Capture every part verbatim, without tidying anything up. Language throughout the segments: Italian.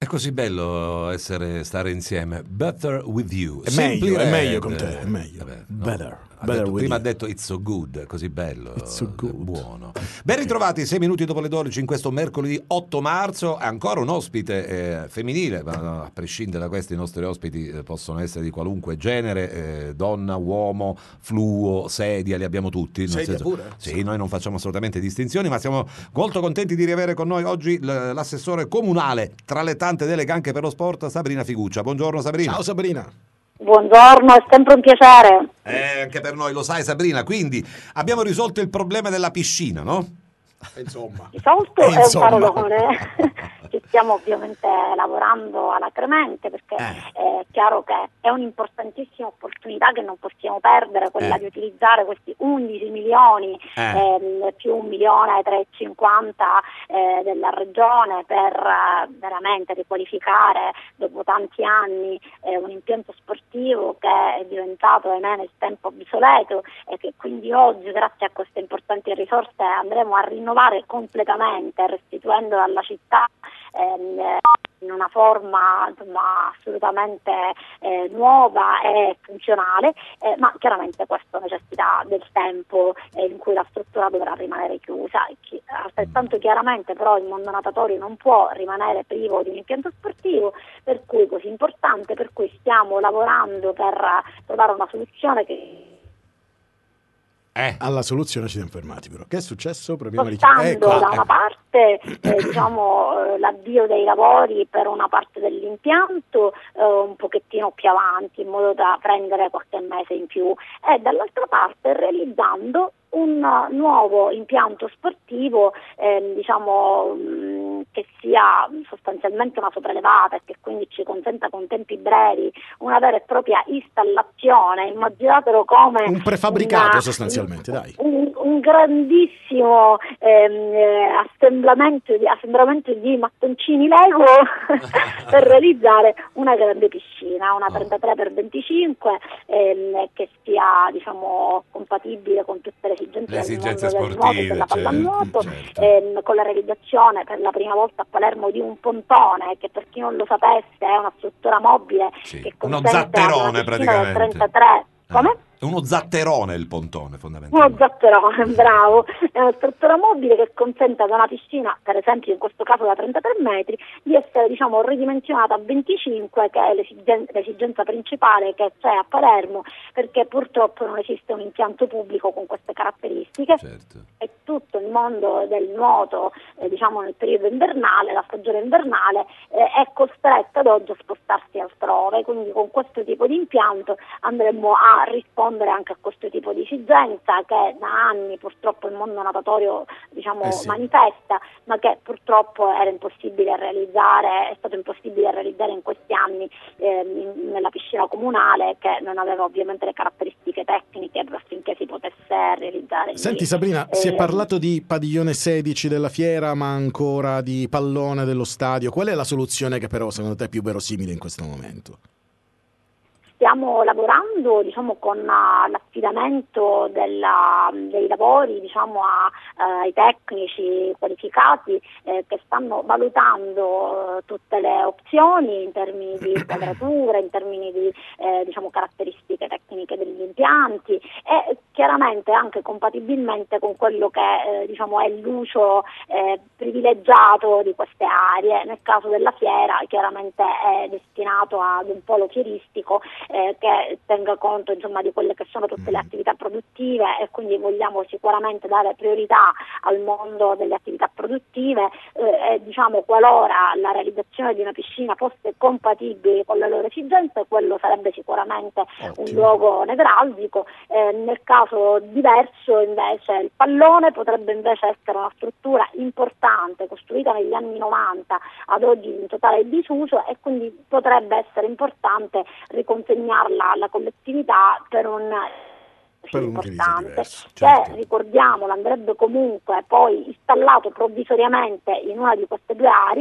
così bello essere stare insieme. Better with you. È meglio, Simply è meglio Red. con te, è meglio. Vabbè, no. Better. Ha Better detto, with prima you. ha detto it's so good, così bello, It's so good. buono. Ben ritrovati, sei minuti dopo le dodici in questo mercoledì otto marzo. Ancora un ospite eh, femminile, ma no, a prescindere da questo i nostri ospiti eh, possono essere di qualunque genere, eh, donna, uomo, fluo, sedia, li abbiamo tutti. Nel Sedia senso, pure? sì, noi non facciamo assolutamente distinzioni, ma siamo molto contenti di riavere con noi oggi l- l'assessore comunale, tra le tante deleghe anche per lo sport, Sabrina Figuccia. Buongiorno Sabrina. Ciao Sabrina. Buongiorno, è sempre un piacere. Eh, anche per noi, lo sai Sabrina, quindi abbiamo risolto il problema della piscina, no? Insomma. Risolto Eh, è un insomma. parolone. Ci stiamo ovviamente lavorando alacremente perché Eh. è chiaro che è un'importantissima opportunità che non possiamo perdere, quella Eh. di utilizzare questi undici milioni Eh. ehm, più un milione e trecentocinquanta eh, della regione per eh, veramente riqualificare dopo tanti anni eh, un impianto sportivo che è diventato ahimè nel tempo obsoleto e che quindi oggi grazie a queste importanti risorse andremo a rinnovare completamente, restituendo alla città ehm, in una forma insomma, assolutamente eh, nuova e funzionale, eh, ma chiaramente questo necessita del tempo eh, in cui la struttura dovrà rimanere chiusa. Chi, altrettanto chiaramente però il mondo natatorio non può rimanere privo di un impianto sportivo, per cui così importante, per cui stiamo lavorando per trovare una soluzione che Eh. Alla soluzione ci siamo fermati però. Che è successo? Proviamo a spostando richiamare. Ecco. da una parte eh, diciamo eh, l'avvio dei lavori per una parte dell'impianto eh, un pochettino più avanti in modo da prendere qualche mese in più e dall'altra parte realizzando un uh, nuovo impianto sportivo eh, diciamo mh, che sia sostanzialmente una sopraelevata e che quindi ci consenta con tempi brevi una vera e propria installazione. Immaginatelo come Un prefabbricato una, sostanzialmente, dai. un, un grandissimo ehm, eh, assemblamento, di, assemblamento di mattoncini Lego per realizzare una grande piscina, una trentatré per venticinque ehm, che sia diciamo compatibile con tutte le esigenze, Le esigenze del mondo sportive, del nuoto e della certo, pallanuoto, certo. ehm, con la realizzazione per la prima volta a Palermo di un pontone che per chi non lo sapesse è una struttura mobile Sì, che uno consente zatterone a una piscina praticamente. del trentatré. Come? È uno zatterone il pontone Uno fondamentalmente. zatterone, bravo, è una struttura mobile che consente ad una piscina, per esempio in questo caso da trentatré metri, di essere diciamo ridimensionata a venticinque, che è l'esigen- l'esigenza principale che c'è a Palermo, perché purtroppo non esiste un impianto pubblico con queste caratteristiche. Certo. E tutto il mondo del nuoto, eh, diciamo nel periodo invernale, la stagione invernale, eh, è costretta ad oggi a spostarsi altrove, quindi con questo tipo di impianto andremo a rispondere anche a questo tipo di esigenza che da anni purtroppo il mondo natatorio diciamo Eh sì. manifesta, ma che purtroppo era impossibile realizzare, è stato impossibile realizzare in questi anni eh, in- nella piscina comunale, che non aveva ovviamente le caratteristiche tecniche affinché si potesse realizzare. Senti lì. Sabrina, si è Eh, parlato di padiglione sedici della fiera, ma ancora di pallone dello stadio. Qual è la soluzione che però secondo te è più verosimile in questo momento? Stiamo lavorando diciamo, con uh, l'affidamento della, dei lavori diciamo, a, uh, ai tecnici qualificati eh, che stanno valutando uh, tutte le opzioni in termini di quadratura, in termini di eh, diciamo, caratteristiche tecniche degli impianti e chiaramente anche compatibilmente con quello che eh, diciamo, è l'uso eh, privilegiato di queste aree. Nel caso della fiera chiaramente è destinato ad un polo fieristico Eh, che tenga conto insomma di quelle che sono tutte le attività produttive e quindi vogliamo sicuramente dare priorità al mondo delle attività produttive eh, e diciamo qualora la realizzazione di una piscina fosse compatibile con le loro esigenze quello sarebbe sicuramente Ottimo. un luogo nevralgico. Eh, nel caso diverso invece il pallone potrebbe invece essere una struttura importante costruita negli anni novanta, ad oggi in totale disuso e quindi potrebbe essere importante riconsegnarla alla collettività per un Per un utilizzo importante diverso, che certo. ricordiamolo andrebbe comunque poi installato provvisoriamente in una di queste due aree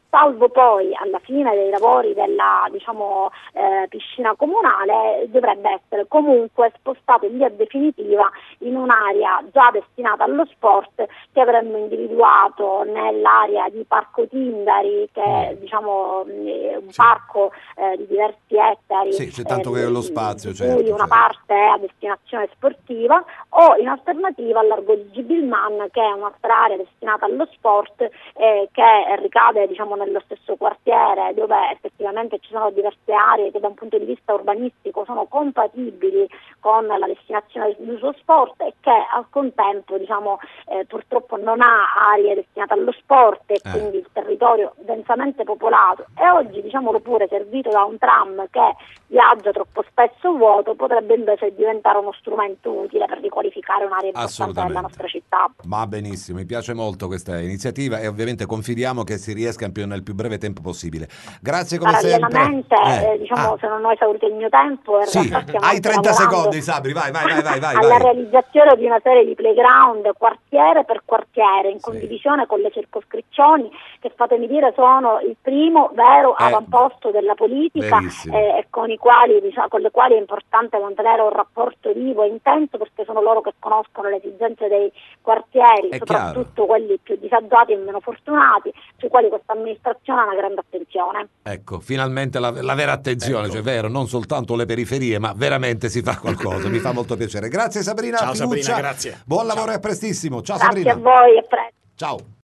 salvo poi alla fine dei lavori della diciamo, eh, piscina comunale dovrebbe essere comunque spostato in via definitiva in un'area già destinata allo sport che avremmo individuato nell'area di Parco Tindari, che è diciamo, un sì. parco eh, di diversi ettari, sì, c'è tanto eh, che lo spazio, di certo, cui una certo. parte è a destinazione sportiva, o in alternativa al largo di Gibilman, che è un'altra area destinata allo sport eh, che ricade diciamo nello stesso quartiere, dove effettivamente ci sono diverse aree che da un punto di vista urbanistico sono compatibili con la destinazione d'uso sport e che al contempo diciamo eh, purtroppo non ha aree destinate allo sport e Eh. quindi il territorio densamente popolato, e oggi diciamolo pure servito da un tram che viaggia troppo spesso vuoto, potrebbe invece diventare uno strumento utile per riqualificare un'area importante della nostra città. Va benissimo, mi piace molto questa iniziativa e ovviamente confidiamo che si riesca più nel più breve tempo possibile. Grazie come Parallelamente, sempre. Eh, diciamo, ah. se non ho esaurito il mio tempo, in Sì, realtà stiamo hai anche trenta lavorando secondi, Sabri, vai, vai, vai, vai, vai, alla vai. realizzazione di una serie di playground quartiere per quartiere in Sì. condivisione con le circoscrizioni, che fatemi dire sono il primo vero Eh, avamposto della politica verissimo. eh, e con i quali diciamo, con le quali è importante mantenere un rapporto vivo e intenso, perché sono loro che conoscono le esigenze dei quartieri, È soprattutto chiaro. quelli più disagiati e meno fortunati, sui quali questa amministrazione ha una grande attenzione. Ecco, finalmente la, la vera attenzione, Ecco. cioè vero, non soltanto le periferie, ma veramente si fa qualcosa, mi fa molto piacere. Grazie Sabrina Ciao Finuccia. Sabrina, grazie. Buon Ciao. lavoro e a prestissimo. Ciao Grazie Sabrina. a voi e presto. Ciao.